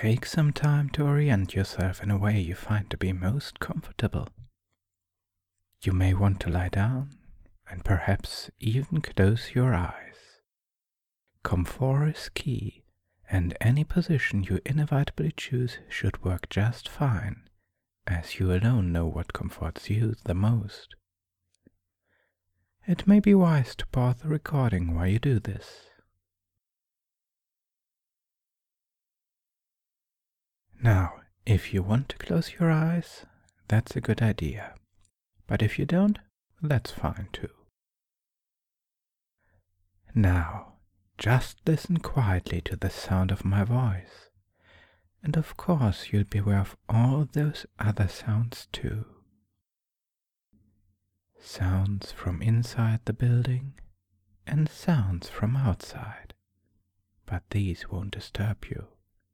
Take some time to orient yourself in a way you find to be most comfortable. You may want to lie down and perhaps even close your eyes. Comfort is key, and any position you inevitably choose should work just fine, as you alone know what comforts you the most. It may be wise to pause the recording while you do this. Now, if you want to close your eyes, that's a good idea. But if you don't, that's fine too. Now, just listen quietly to the sound of my voice. And of course, you'll be aware of all those other sounds too. Sounds from inside the building and sounds from outside. But these won't disturb you.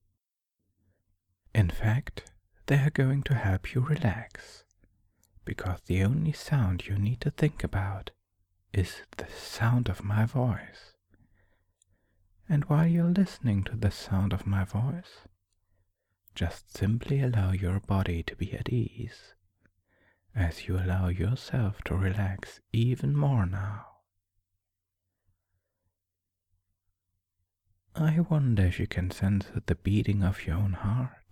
In fact, they are going to help you relax, because the only sound you need to think about is the sound of my voice. And while you're listening to the sound of my voice, just simply allow your body to be at ease, as you allow yourself to relax even more now. I wonder if you can sense the beating of your own heart.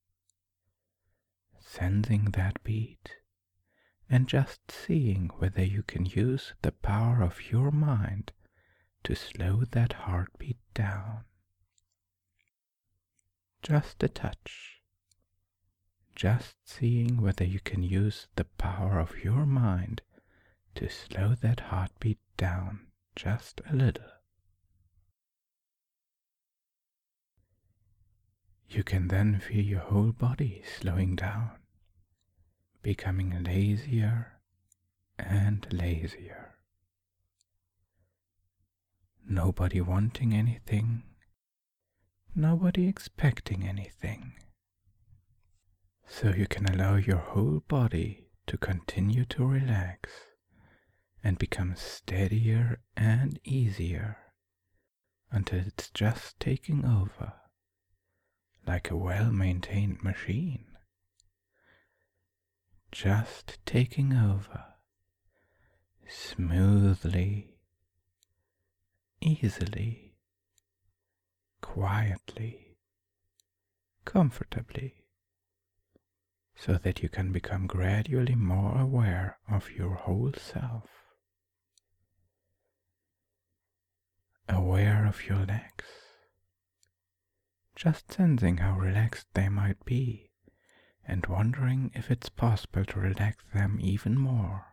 Sensing that beat, and just seeing whether you can use the power of your mind to slow that heartbeat down. Just a touch. Just seeing whether you can use the power of your mind to slow that heartbeat down just a little. You can then feel your whole body slowing down, becoming lazier and lazier. Nobody wanting anything, nobody expecting anything. So you can allow your whole body to continue to relax and become steadier and easier until it's just taking over, like a well-maintained machine. Just taking over, smoothly, easily, quietly, comfortably, so that you can become gradually more aware of your whole self. Aware of your legs, just sensing how relaxed they might be, and wondering if it's possible to relax them even more.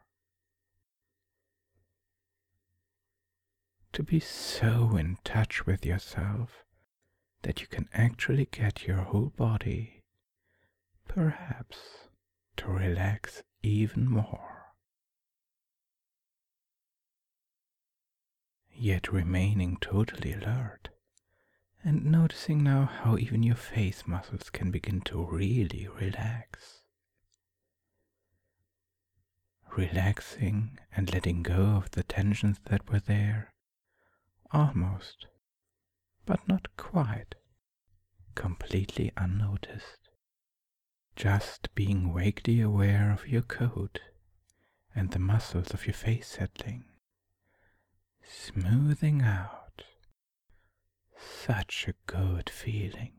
To be so in touch with yourself that you can actually get your whole body, perhaps, to relax even more. Yet remaining totally alert, and noticing now how even your face muscles can begin to really relax. Relaxing and letting go of the tensions that were there, almost, but not quite, completely unnoticed. Just being vaguely aware of your coat and the muscles of your face settling, smoothing out. Such a good feeling.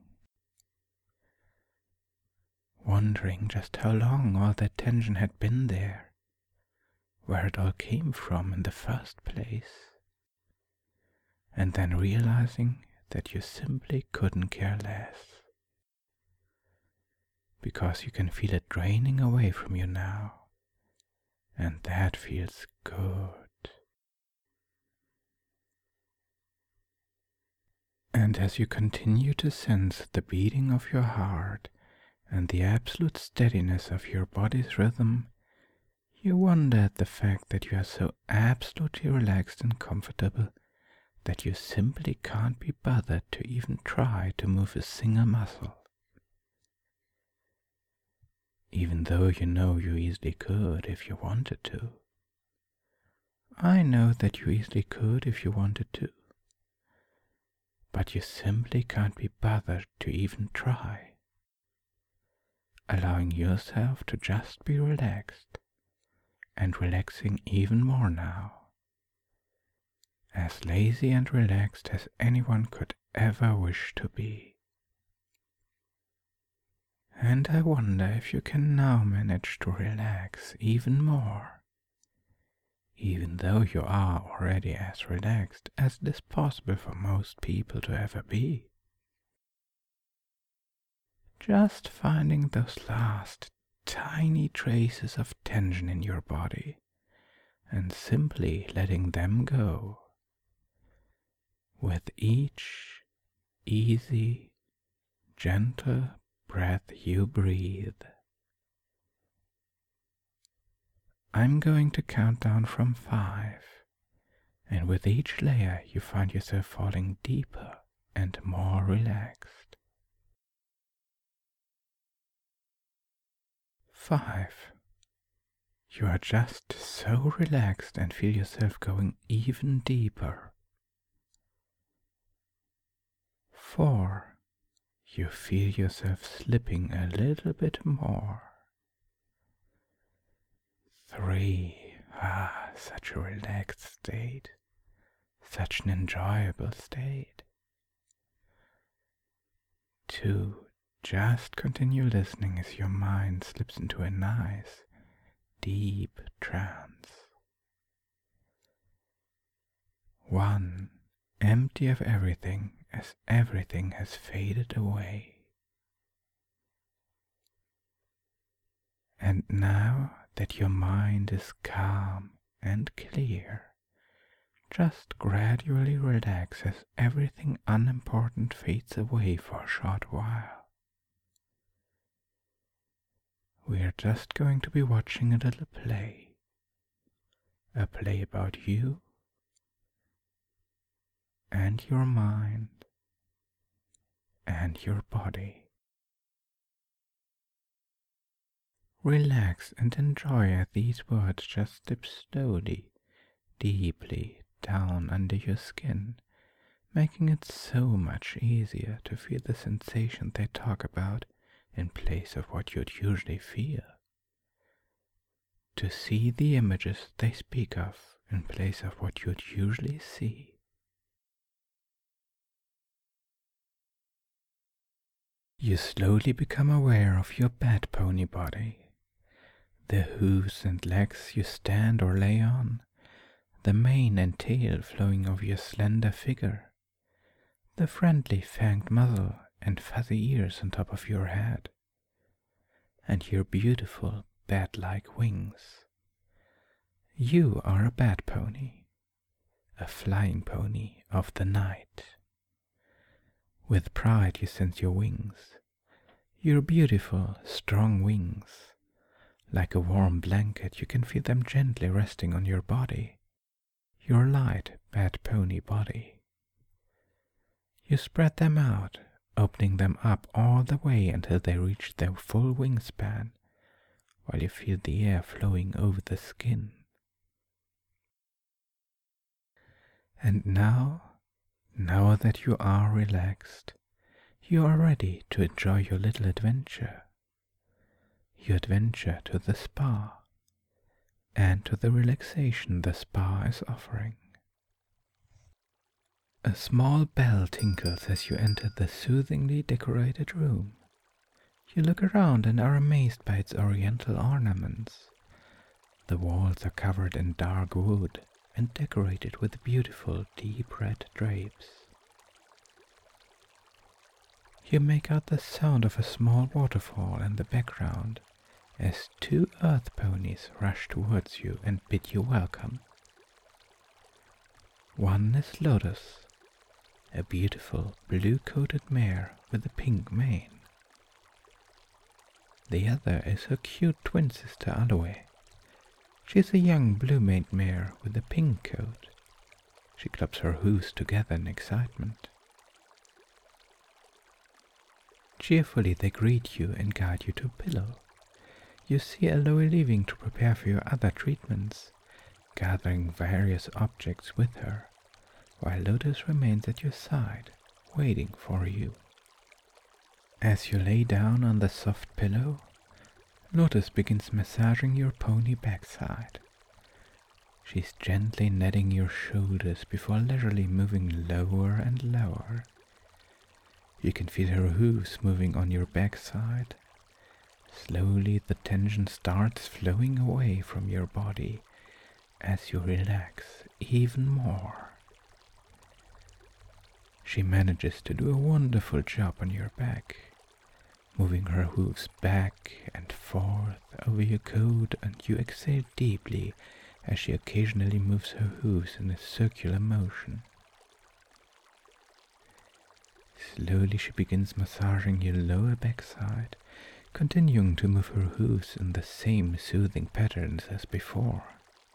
Wondering just how long all that tension had been there, where it all came from in the first place, and then realizing that you simply couldn't care less, because you can feel it draining away from you now, and that feels good. And as you continue to sense the beating of your heart and the absolute steadiness of your body's rhythm, you wonder at the fact that you are so absolutely relaxed and comfortable that you simply can't be bothered to even try to move a single muscle. Even though you know you easily could if you wanted to. I know that you easily could if you wanted to. but you simply can't be bothered to even try. Allowing yourself to just be relaxed, and relaxing even more now. As lazy and relaxed as anyone could ever wish to be. And I wonder if you can now manage to relax even more, even though you are already as relaxed as it is possible for most people to ever be. Just finding those last tiny traces of tension in your body and simply letting them go. With each easy, gentle breath you breathe. I'm going to count down from 5, and with each layer you find yourself falling deeper and more relaxed. 5. You are just so relaxed and feel yourself going even deeper. 4. You feel yourself slipping a little bit more. 3. Such a relaxed state. Such an enjoyable state. 2. Just continue listening as your mind slips into a nice, deep trance. 1. Empty of everything as everything has faded away. And now that your mind is calm and clear, just gradually relax as everything unimportant fades away for a short while. We are just going to be watching a little play. A play about you and your mind and your body. Relax and enjoy as these words just slip slowly, deeply down under your skin, making it so much easier to feel the sensation they talk about in place of what you'd usually feel. To see the images they speak of in place of what you'd usually see. You slowly become aware of your bed pony body, the hooves and legs you stand or lay on, the mane and tail flowing over your slender figure, the friendly fanged muzzle and fuzzy ears on top of your head, and your beautiful bat-like wings. You are a bed pony, a flying pony of the night. With pride you sense your wings, your beautiful, strong wings. Like a warm blanket, you can feel them gently resting on your body, your light bed pony body. You spread them out, opening them up all the way until they reach their full wingspan, while you feel the air flowing over the skin. And now that you are relaxed, you are ready to enjoy your little adventure. Your adventure to the spa, and to the relaxation the spa is offering. A small bell tinkles as you enter the soothingly decorated room. You look around and are amazed by its oriental ornaments. The walls are covered in dark wood and decorated with beautiful deep red drapes. You make out the sound of a small waterfall in the background as 2 earth ponies rush towards you and bid you welcome. One is Lotus, a beautiful blue-coated mare with a pink mane. The other is her cute twin sister Aloe. She is a young blue-maned mare with a pink coat. She claps her hooves together in excitement. Cheerfully they greet you and guide you to a pillow. You see Aloe leaving to prepare for your other treatments, gathering various objects with her, while Lotus remains at your side, waiting for you. As you lay down on the soft pillow, Lotus begins massaging your pony backside. She's gently kneading your shoulders before leisurely moving lower and lower. You can feel her hooves moving on your backside. Slowly the tension starts flowing away from your body as you relax even more. She manages to do a wonderful job on your back, moving her hooves back and forth over your coat, and you exhale deeply as she occasionally moves her hooves in a circular motion. Slowly she begins massaging your lower backside, continuing to move her hooves in the same soothing patterns as before.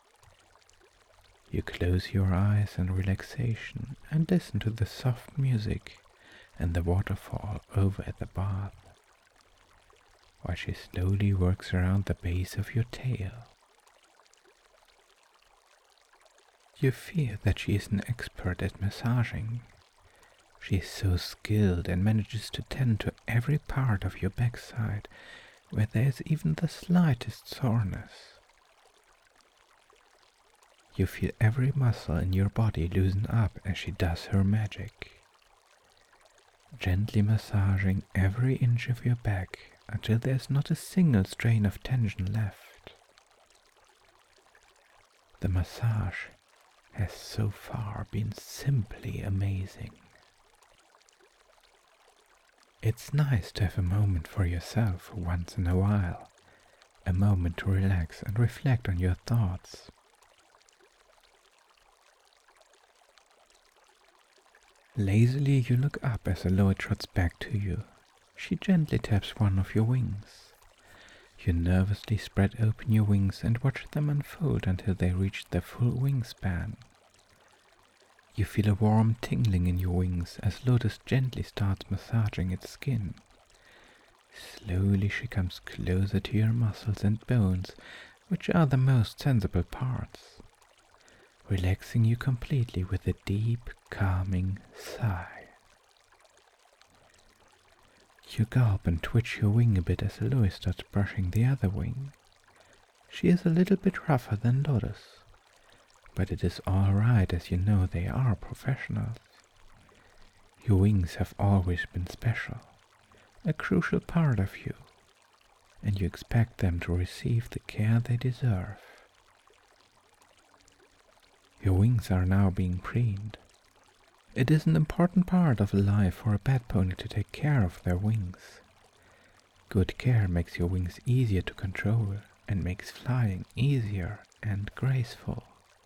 You close your eyes in relaxation and listen to the soft music and the waterfall over at the bath, while she slowly works around the base of your tail. You feel that she is an expert at massaging. She is so skilled and manages to tend to every part of your backside where there is even the slightest soreness. You feel every muscle in your body loosen up as she does her magic, gently massaging every inch of your back until there's not a single strain of tension left. The massage has so far been simply amazing. It's nice to have a moment for yourself once in a while, a moment to relax and reflect on your thoughts. Lazily you look up as Aloe trots back to you. She gently taps one of your wings. You nervously spread open your wings and watch them unfold until they reach their full wingspan. You feel a warm tingling in your wings as Lotus gently starts massaging its skin. Slowly she comes closer to your muscles and bones, which are the most sensible parts, relaxing you completely with a deep, calming sigh. You gulp and twitch your wing a bit as Aloe starts brushing the other wing. She is a little bit rougher than Lotus, but it is all right as you know they are professionals. Your wings have always been special, a crucial part of you, and you expect them to receive the care they deserve. Your wings are now being preened. It is an important part of life for a pet pony to take care of their wings. Good care makes your wings easier to control and makes flying easier and graceful.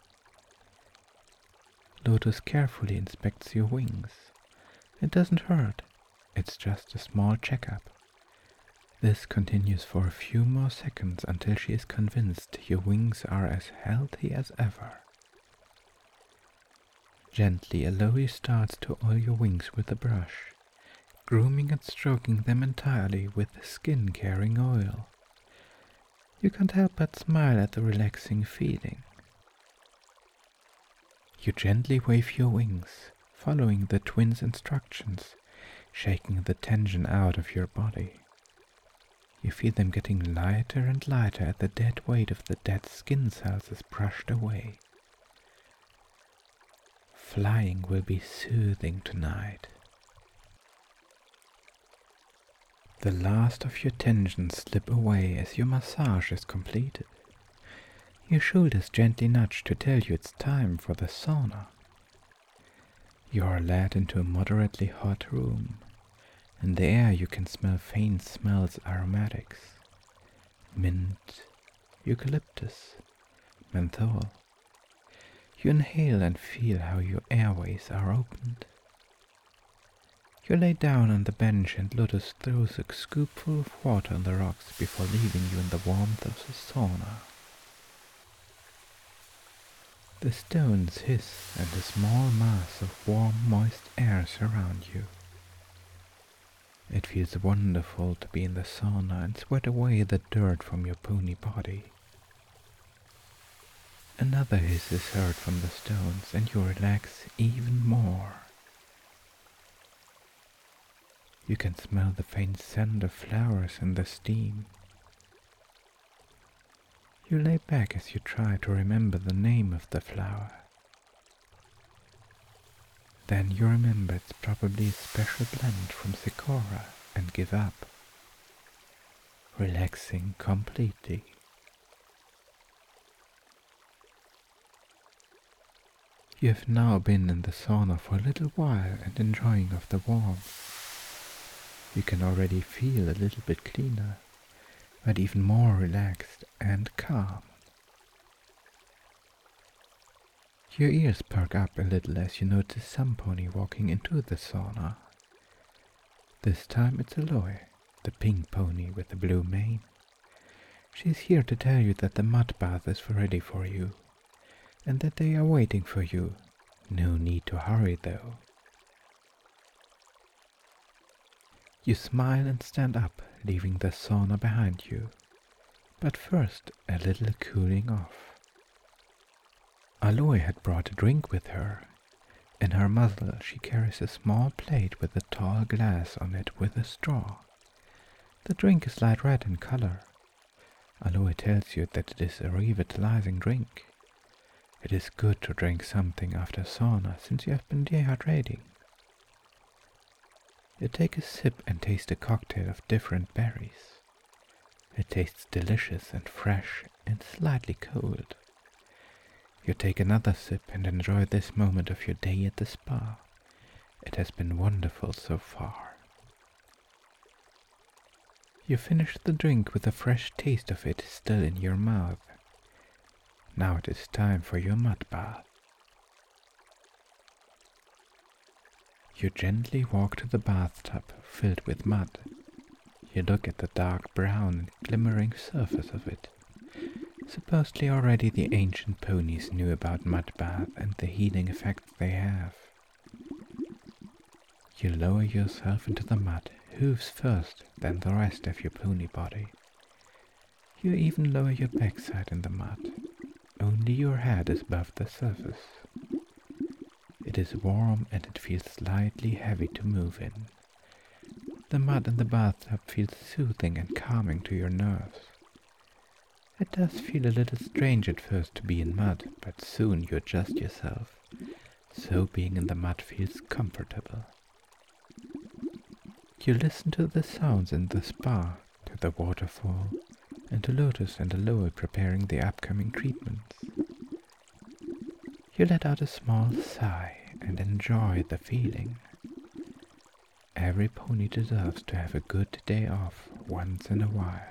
Lotus carefully inspects your wings. It doesn't hurt, it's just a small checkup. This continues for a few more seconds until she is convinced your wings are as healthy as ever. Gently, Aloe starts to oil your wings with a brush, grooming and stroking them entirely with skin-caring oil. You can't help but smile at the relaxing feeling. You gently wave your wings, following the twins' instructions, shaking the tension out of your body. You feel them getting lighter and lighter as the dead weight of the dead skin cells is brushed away. Flying will be soothing tonight. The last of your tensions slip away as your massage is completed. Your shoulders gently nudge to tell you it's time for the sauna. You are led into a moderately hot room. In the air you can smell faint smells aromatics. Mint, eucalyptus, menthol. You inhale and feel how your airways are opened. You lay down on the bench and Lotus throws a scoopful of water on the rocks before leaving you in the warmth of the sauna. The stones hiss and a small mass of warm, moist air surround you. It feels wonderful to be in the sauna and sweat away the dirt from your pony body. Another hiss is heard from the stones and you relax even more. You can smell the faint scent of flowers in the steam. You lay back as you try to remember the name of the flower. Then you remember it's probably a special blend from Sakura and give up, relaxing completely. You have now been in the sauna for a little while and enjoying of the warmth. You can already feel a little bit cleaner, but even more relaxed and calm. Your ears perk up a little as you notice some pony walking into the sauna. This time it's Aloy, the pink pony with the blue mane. She's here to tell you that the mud bath is ready for you, and that they are waiting for you. No need to hurry though. You smile and stand up, leaving the sauna behind you. But first, a little cooling off. Aloy had brought a drink with her. In her muzzle she carries a small plate with a tall glass on it with a straw. The drink is light red in color. Aloy tells you that it is a revitalizing drink. It is good to drink something after sauna since you have been dehydrating. You take a sip and taste a cocktail of different berries. It tastes delicious and fresh and slightly cold. You take another sip and enjoy this moment of your day at the spa. It has been wonderful so far. You finish the drink with a fresh taste of it still in your mouth. Now it is time for your mud bath. You gently walk to the bathtub filled with mud. You look at the dark brown and glimmering surface of it. Supposedly already the ancient ponies knew about mud bath and the healing effects they have. You lower yourself into the mud, hooves first, then the rest of your pony body. You even lower your backside in the mud. Only your head is above the surface. It is warm and it feels slightly heavy to move in. The mud in the bathtub feels soothing and calming to your nerves. It does feel a little strange at first to be in mud, but soon you adjust yourself, so being in the mud feels comfortable. You listen to the sounds in the spa, to the waterfall, and to Lotus and Aloy preparing the upcoming treatments. You let out a small sigh and enjoy the feeling. Every pony deserves to have a good day off once in a while.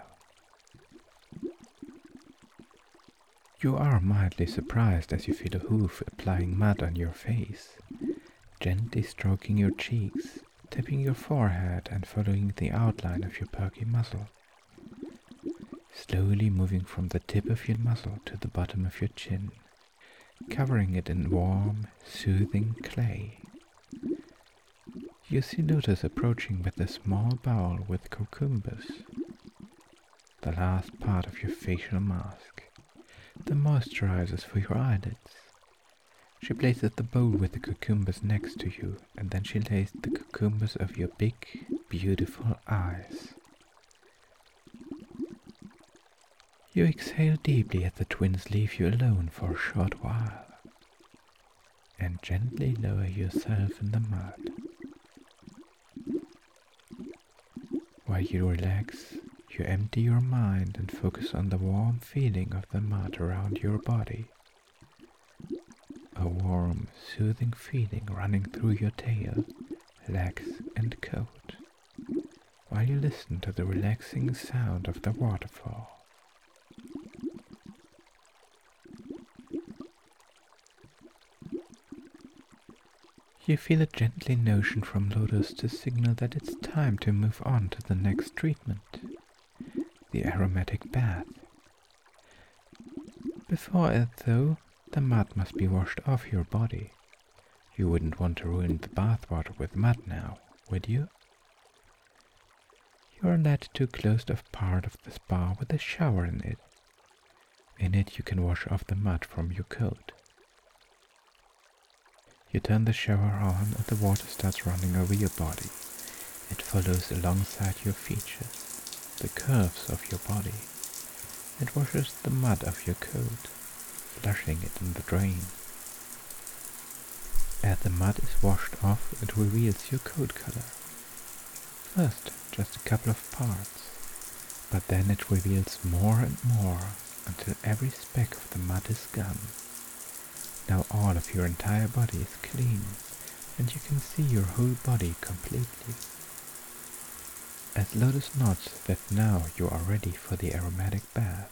You are mildly surprised as you feel a hoof applying mud on your face, gently stroking your cheeks, tapping your forehead and following the outline of your perky muzzle. Slowly moving from the tip of your muzzle to the bottom of your chin, covering it in warm, soothing clay. You see Lotus approaching with a small bowl with cucumbers, the last part of your facial mask, the moisturizers for your eyelids. She places the bowl with the cucumbers next to you, and then she lays the cucumbers over your big, beautiful eyes. You exhale deeply as the twins leave you alone for a short while, and gently lower yourself in the mud. While you relax, you empty your mind and focus on the warm feeling of the mud around your body. A warm, soothing feeling running through your tail, legs and coat, while you listen to the relaxing sound of the waterfall. You feel a gently notion from Lotus to signal that it's time to move on to the next treatment, the aromatic bath. Before it, though, the mud must be washed off your body. You wouldn't want to ruin the bathwater with mud now, would you? You are led to a closed-off part of the spa with a shower in it. In it you can wash off the mud from your coat. You turn the shower on and the water starts running over your body, It follows alongside your features, the curves of your body. It washes the mud of your coat, flushing it in the drain. As the mud is washed off, it reveals your coat color. First, just a couple of parts, but then it reveals more and more until every speck of the mud is gone. Now all of your entire body is clean, and you can see your whole body completely. As Lotus nods that now you are ready for the aromatic bath.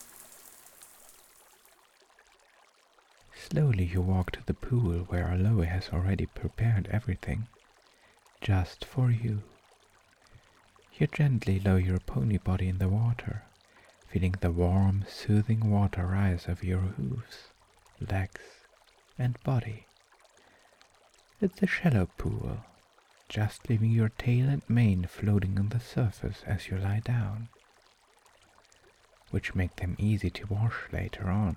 Slowly you walk to the pool where Aloe has already prepared everything, just for you. You gently lower your pony body in the water, feeling the warm, soothing water rise over your hooves, legs, and body. It's a shallow pool, just leaving your tail and mane floating on the surface as you lie down, which make them easy to wash later on.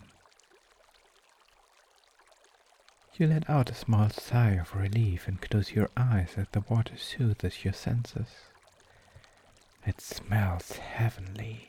You let out a small sigh of relief and close your eyes as the water soothes your senses. It smells heavenly.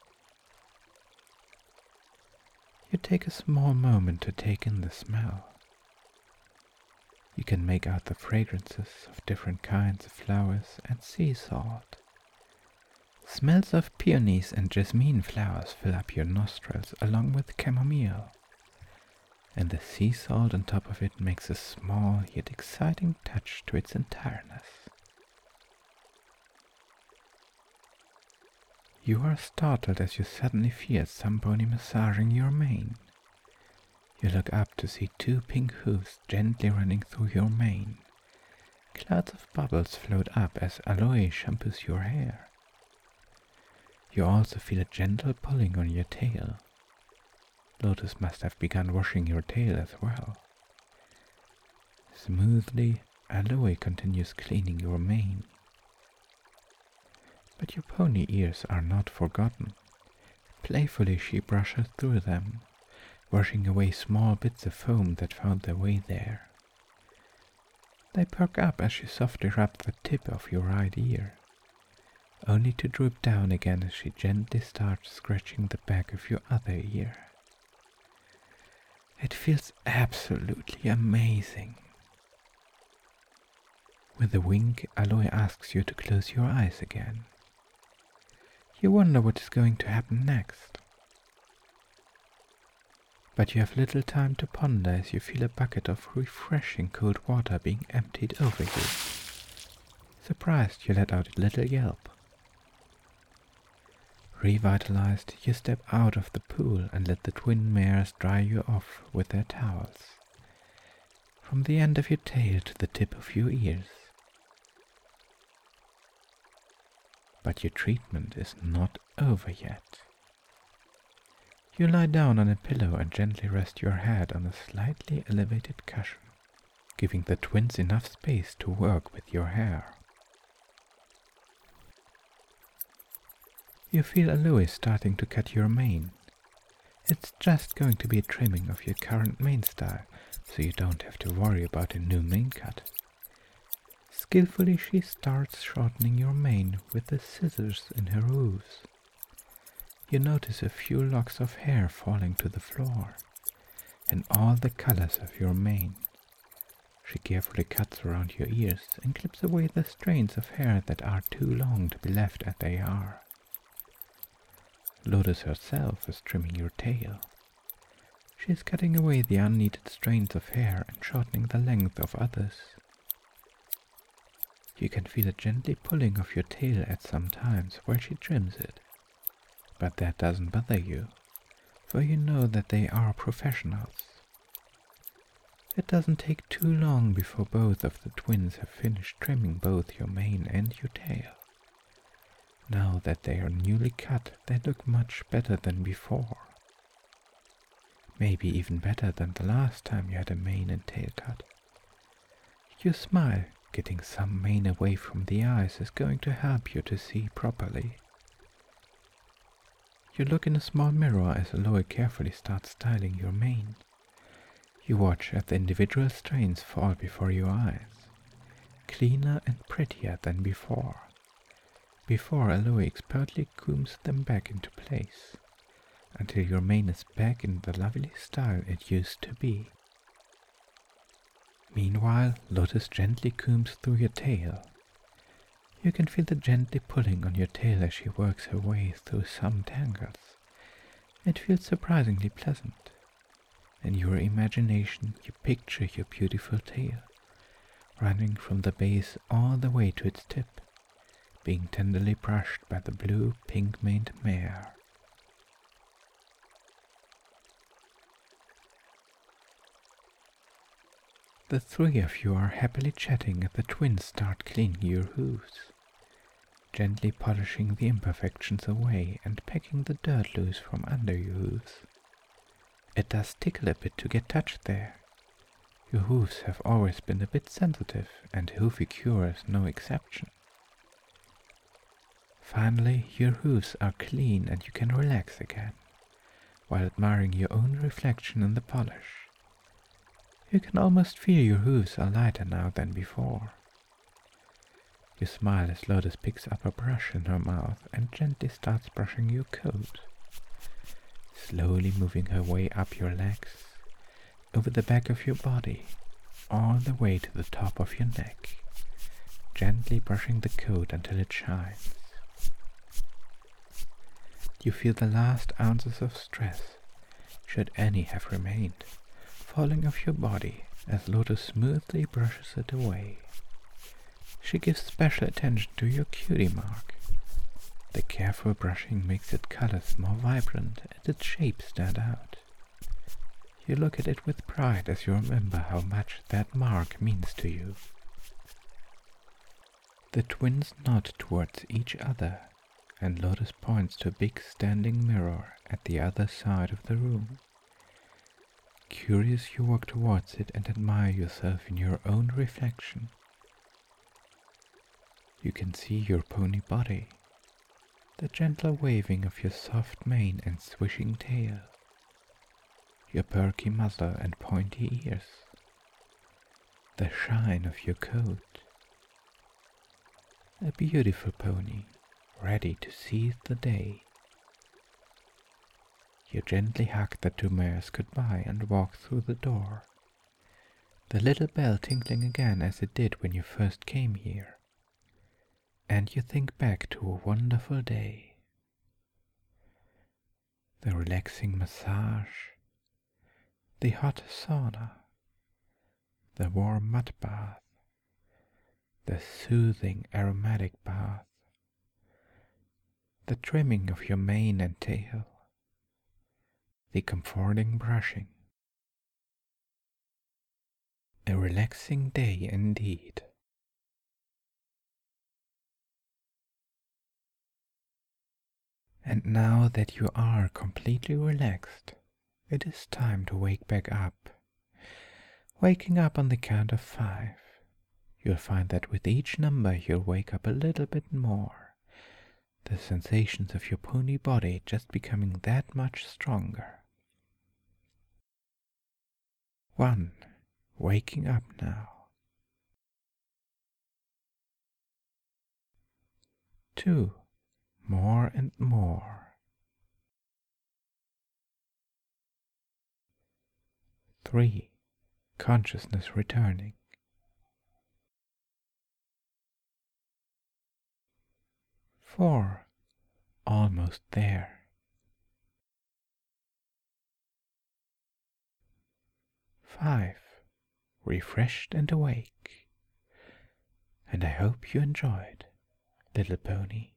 You take a small moment to take in the smell. You can make out the fragrances of different kinds of flowers and sea salt. Smells of peonies and jasmine flowers fill up your nostrils along with chamomile, and the sea salt on top of it makes a small yet exciting touch to its entireness. You are startled as you suddenly feel somebody massaging your mane. You look up to see two pink hooves gently running through your mane. Clouds of bubbles float up as Aloe shampoos your hair. You also feel a gentle pulling on your tail. Lotus must have begun washing your tail as well. Smoothly, Aloe continues cleaning your mane. But your pony ears are not forgotten. Playfully she brushes through them, washing away small bits of foam that found their way there. They perk up as she softly rubs the tip of your right ear, only to droop down again as she gently starts scratching the back of your other ear. It feels absolutely amazing. With a wink, Aloe asks you to close your eyes again. You wonder what is going to happen next. But you have little time to ponder as you feel a bucket of refreshing cold water being emptied over you. Surprised, you let out a little yelp. Revitalized, you step out of the pool and let the twin mares dry you off with their towels, from the end of your tail to the tip of your ears. But your treatment is not over yet. You lie down on a pillow and gently rest your head on a slightly elevated cushion, giving the twins enough space to work with your hair. You feel Aloe starting to cut your mane. It's just going to be a trimming of your current mane style, so you don't have to worry about a new mane cut. Skillfully she starts shortening your mane with the scissors in her hooves. You notice a few locks of hair falling to the floor, and all the colors of your mane. She carefully cuts around your ears and clips away the strands of hair that are too long to be left as they are. Lotus herself is trimming your tail. She is cutting away the unneeded strands of hair and shortening the length of others. You can feel a gently pulling of your tail at some times while she trims it. But that doesn't bother you, for you know that they are professionals. It doesn't take too long before both of the twins have finished trimming both your mane and your tail. Now that they are newly cut, they look much better than before. Maybe even better than the last time you had a mane and tail cut. You smile. Getting some mane away from the eyes is going to help you to see properly. You look in a small mirror as Aloe carefully starts styling your mane. You watch as the individual strands fall before your eyes, cleaner and prettier than before. Before Aloe expertly combs them back into place, until your mane is back in the lovely style it used to be. Meanwhile, Lotus gently combs through your tail. You can feel her gently pulling on your tail as she works her way through some tangles. It feels surprisingly pleasant. In your imagination, you picture your beautiful tail, running from the base all the way to its tip, being tenderly brushed by the blue pink-maned mare. The three of you are happily chatting as the twins start cleaning your hooves, gently polishing the imperfections away and pecking the dirt loose from under your hooves. It does tickle a bit to get touched there. Your hooves have always been a bit sensitive, and Hoofy Cure is no exception. Finally, your hooves are clean and you can relax again, while admiring your own reflection in the polish. You can almost feel your hooves are lighter now than before. You smile as Lotus picks up a brush in her mouth and gently starts brushing your coat, slowly moving her way up your legs, over the back of your body, all the way to the top of your neck, gently brushing the coat until it shines. You feel the last ounces of stress, should any have remained, falling off your body as Lotus smoothly brushes it away. She gives special attention to your cutie mark. The careful brushing makes its colors more vibrant and its shape stand out. You look at it with pride as you remember how much that mark means to you. The twins nod towards each other, and Lotus points to a big standing mirror at the other side of the room. Curious, you walk towards it and admire yourself in your own reflection. You can see your pony body, the gentle waving of your soft mane and swishing tail, your perky muzzle and pointy ears, the shine of your coat. A beautiful pony, ready to seize the day. You gently hug the two mares goodbye and walk through the door, the little bell tinkling again as it did when you first came here. And you think back to a wonderful day. The relaxing massage, the hot sauna, the warm mud bath, the soothing aromatic bath, the trimming of your mane and tail, the comforting brushing. A relaxing day indeed. And now that you are completely relaxed, it is time to wake back up. Waking up on the count of 5. You'll find that with each number you'll wake up a little bit more, the sensations of your pony body just becoming that much stronger. 1. Waking up now. 2. More and more. 3. Consciousness returning. 4. Almost there. 5. Refreshed and awake. And I hope you enjoyed, little pony.